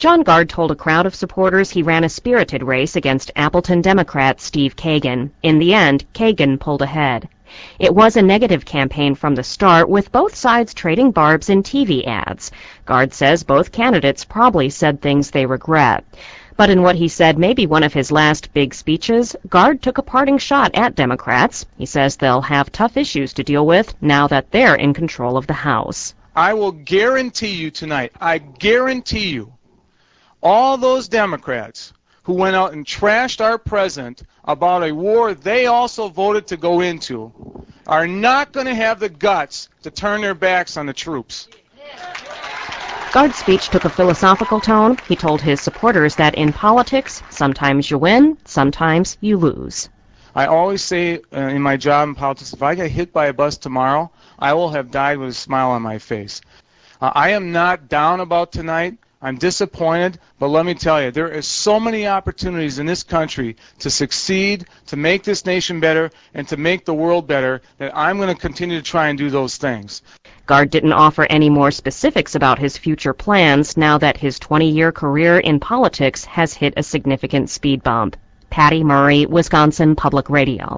John Gard told a crowd of supporters he ran a spirited race against Appleton Democrat Steve Kagan. In the end, Kagan pulled ahead. It was a negative campaign from the start, with both sides trading barbs in TV ads. Gard says both candidates probably said things they regret. But in what he said may be one of his last big speeches, Gard took a parting shot at Democrats. He says they'll have tough issues to deal with now that they're in control of the House. I will guarantee you tonight, I guarantee you, all those Democrats who went out and trashed our president about a war they also voted to go into are not going to have the guts to turn their backs on the troops. Gard's speech took a philosophical tone. He told his supporters that in politics, sometimes you win, sometimes you lose. I always say in my job in politics, if I get hit by a bus tomorrow, I will have died with a smile on my face. I am not down about tonight. I'm disappointed, but let me tell you, there are so many opportunities in this country to succeed, to make this nation better, and to make the world better, that I'm going to continue to try and do those things. Gard didn't offer any more specifics about his future plans now that his 20-year career in politics has hit a significant speed bump. Patty Murray, Wisconsin Public Radio.